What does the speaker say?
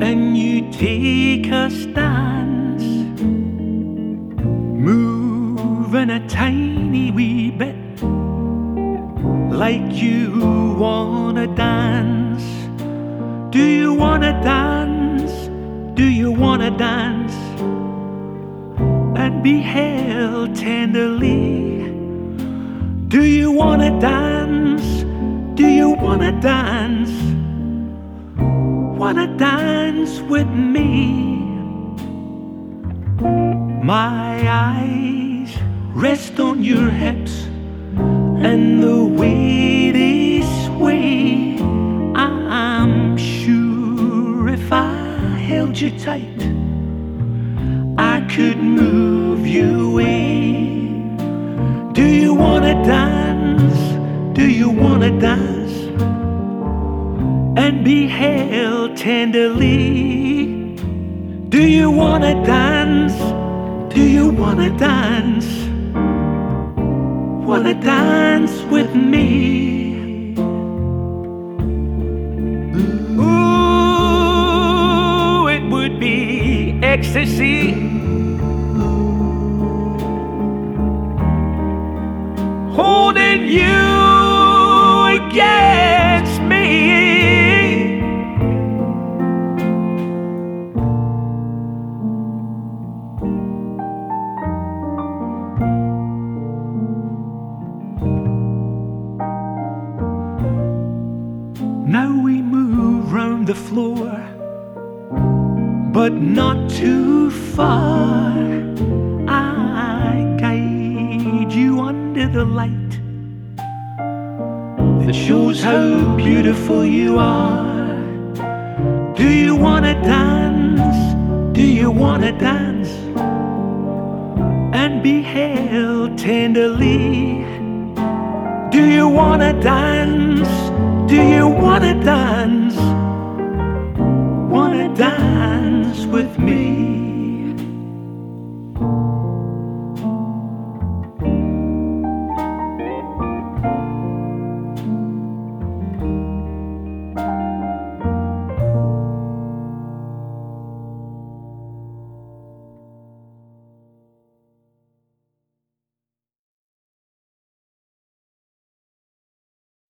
and you take a stance, moving a tiny wee bit, like you wanna dance. Do you wanna dance? Do you wanna dance and be held tenderly? Do you wanna dance? Do you wanna dance? Wanna dance with me? My eyes rest on your hips, and the way they sway, I'm sure if I held you tight, I could move you away. Do you wanna dance? Do you wanna dance and be held tenderly? Do you wanna dance? Do you wanna dance? Wanna dance with me? Ooh, it would be ecstasy, holding you against me. Now we move round the floor, but not too far. I guide you under the light that shows how beautiful you are. Do you wanna dance? Do you wanna dance and be held tenderly? Do you wanna dance? Do you wanna dance?